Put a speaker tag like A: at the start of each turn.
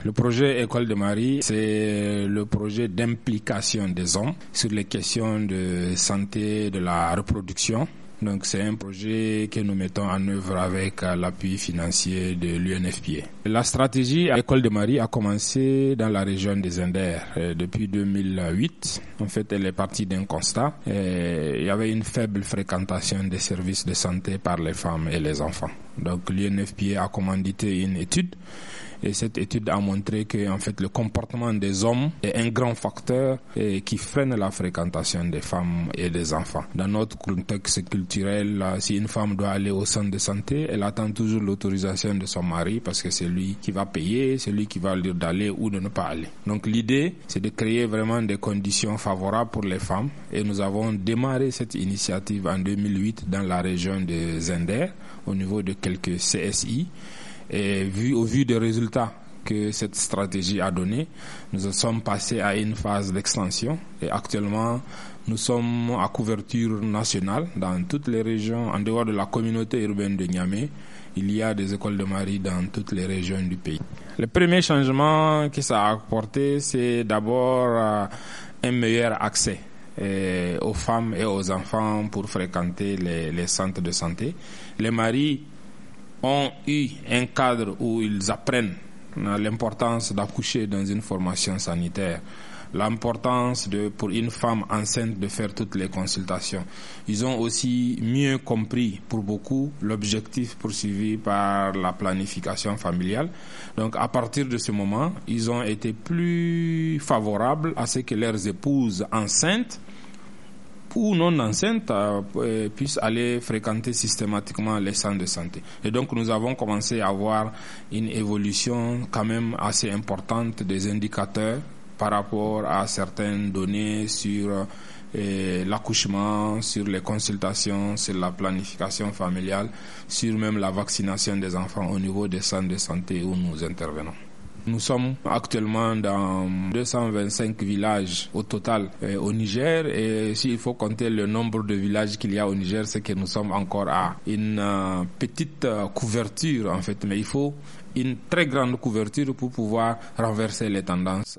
A: Le projet École de Marie, c'est le projet d'implication des hommes sur les questions de santé, de la reproduction. Donc c'est un projet que nous mettons en œuvre avec l'appui financier de l'UNFPA. La stratégie École de Marie a commencé dans la région des Indères depuis 2008. En fait, elle est partie d'un constat. Il y avait une faible fréquentation des services de santé par les femmes et les enfants. Donc l'UNFPA a commandité une étude. Et cette étude a montré que, en fait, le comportement des hommes est un grand facteur qui freine la fréquentation des femmes et des enfants. Dans notre contexte culturel, si une femme doit aller au centre de santé, elle attend toujours l'autorisation de son mari parce que c'est lui qui va payer, c'est lui qui va lui dire d'aller ou de ne pas aller. Donc l'idée, c'est de créer vraiment des conditions favorables pour les femmes et nous avons démarré cette initiative en 2008 dans la région de Zender, au niveau de quelques CSI. Et au vu des résultats que cette stratégie a donné, nous sommes passés à une phase d'extension et actuellement nous sommes à couverture nationale dans toutes les régions. En dehors de la communauté urbaine de Niamey, il y a des écoles de Marie dans toutes les régions du pays. Le premier changement que ça a apporté, c'est d'abord un meilleur accès aux femmes et aux enfants pour fréquenter les centres de santé. Les maris ont eu un cadre où ils apprennent l'importance d'accoucher dans une formation sanitaire, l'importance pour une femme enceinte de faire toutes les consultations. Ils ont aussi mieux compris pour beaucoup l'objectif poursuivi par la planification familiale. Donc à partir de ce moment, ils ont été plus favorables à ce que leurs épouses enceintes ou non enceintes puissent aller fréquenter systématiquement les centres de santé. Et donc nous avons commencé à avoir une évolution quand même assez importante des indicateurs par rapport à certaines données sur l'accouchement, sur les consultations, sur la planification familiale, sur même la vaccination des enfants au niveau des centres de santé où nous intervenons. Nous sommes actuellement dans 225 villages au total au Niger et s'il faut compter le nombre de villages qu'il y a au Niger, c'est que nous sommes encore à une petite couverture en fait, mais il faut une très grande couverture pour pouvoir renverser les tendances.